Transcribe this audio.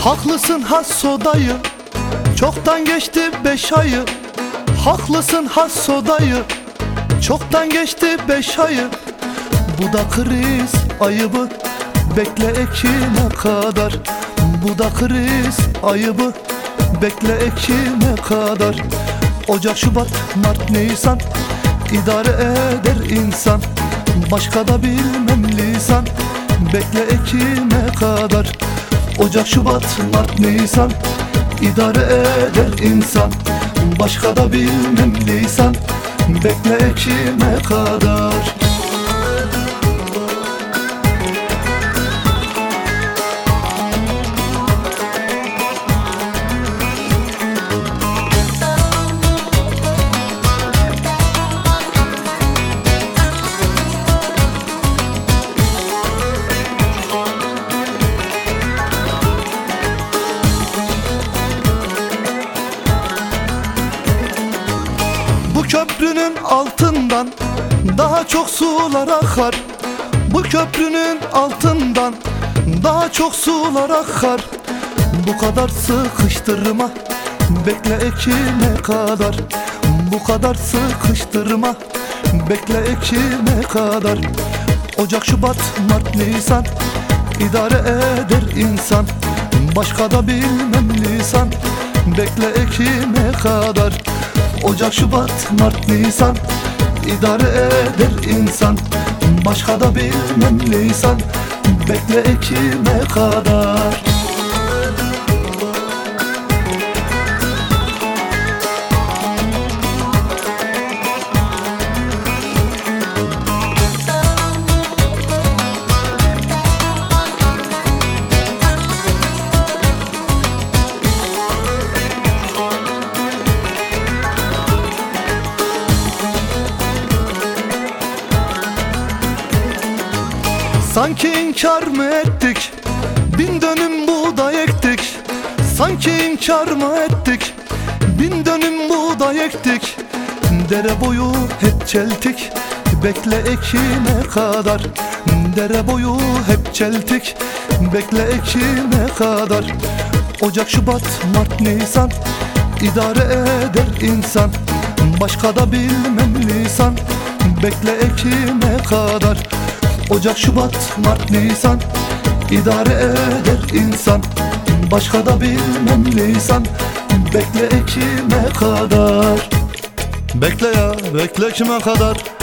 Haklısın Hasso dayı, çoktan geçti 5 ayı. Haklısın Hasso dayı, çoktan geçti 5 ayı. Bu da kriz ayıbı, bekle Ekim'e kadar. Bu da kriz ayıbı, bekle Ekim'e kadar. Ocak, Şubat, Mart, Nisan idare eder insan. Başka da bilmem lisan, bekle Ekim'e kadar. Ocak, Şubat, Mart, Nisan idare eder insan. Başka da bilmem lisan, bekle Ekim'e kadar. Bu köprünün altından daha çok sular akar. Bu köprünün altından daha çok sular akar. Bu kadar sıkıştırma, bekle Ekim'e kadar. Bu kadar sıkıştırma, bekle Ekim'e kadar. Ocak, Şubat, Mart, Nisan idare eder insan. Başka da bilmem lisan, bekle Ekim'e kadar. Ocak, Şubat, Mart, Nisan idare eder insan. Başka da bilmem lisan, bekle Ekim'e kadar. Sanki inkar mı ettik, 1000 dönüm buğday ektik. Sanki inkar mı ettik, 1000 dönüm buğday ektik. Dere boyu hep çeltik, bekle Ekim'e kadar. Dere boyu hep çeltik, bekle Ekim'e kadar. Ocak, Şubat, Mart, Nisan idare eder insan. Başka da bilmem lisan, bekle Ekim'e kadar. Ocak, Şubat, Mart, Nisan idare eder insan. Başka da bilmem lisan, bekle Ekim'e kadar. Bekle ya, bekle kime kadar?